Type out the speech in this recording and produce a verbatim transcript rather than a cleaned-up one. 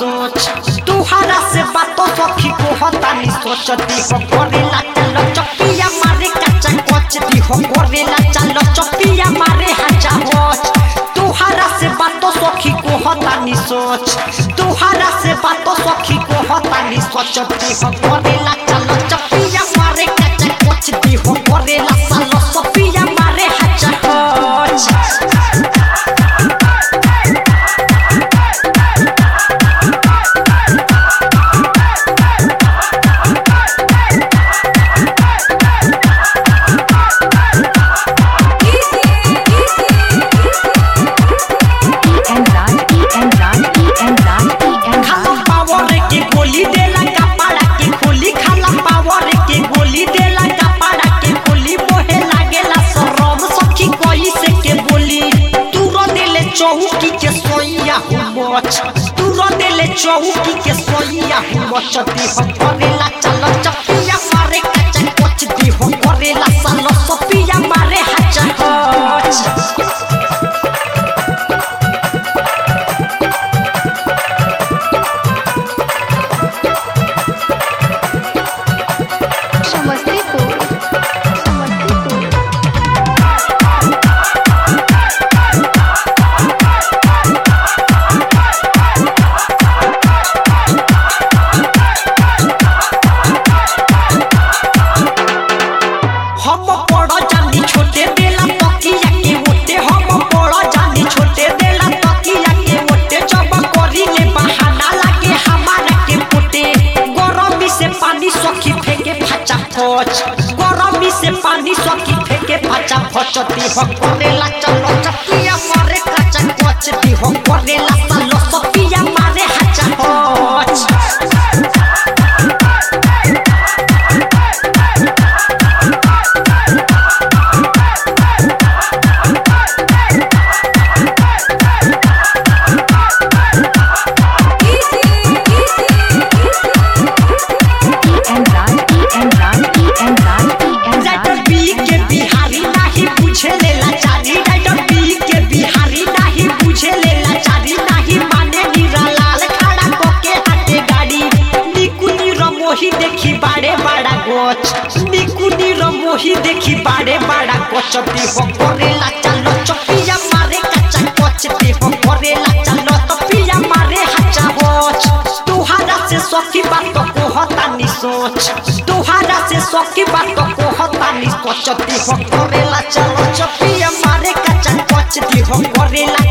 सोच तुहरा से बातों सखी को हतानी सोचती हो करेला चलो चपिया मारे कच्चा कोचती हो करेला चलो चपिया मारे हचा होच तुहरा से बातों सखी को हतानी सोच तुहरा से बातों सखी को हतानी सोचती हो करेला चलो चपिया मारे कच्चा कोचती हो करेला चलो चपिया मारे हचा होच चौकी के सोइया हुमच तू रोदेले चौकी के सोइया हुमचती हो करेला चलो चपिया मारे कच्चा कोचती हो करेला सालो सपिया मारे हचा होच गरमी से पानी सखी फेंके फचा फचती हो करेला चलो चपिया मारे कच्चा कोचती हो करेला सालो सपिया मारे हचा होच देखी बाड़े बड़ा गोच निकुनी रमोही देखी बाड़े बड़ा कोचती हो करेला चलो चपिया मारे कच्चा कोचती हो करेला चलो चपिया मारे हचा होच तुहरा से सखी बात को हतानी सोच तुहरा से सखी बात को हतानी कोचती हो करेला चलो चपिया मारे कच्चा कोचती हो करेला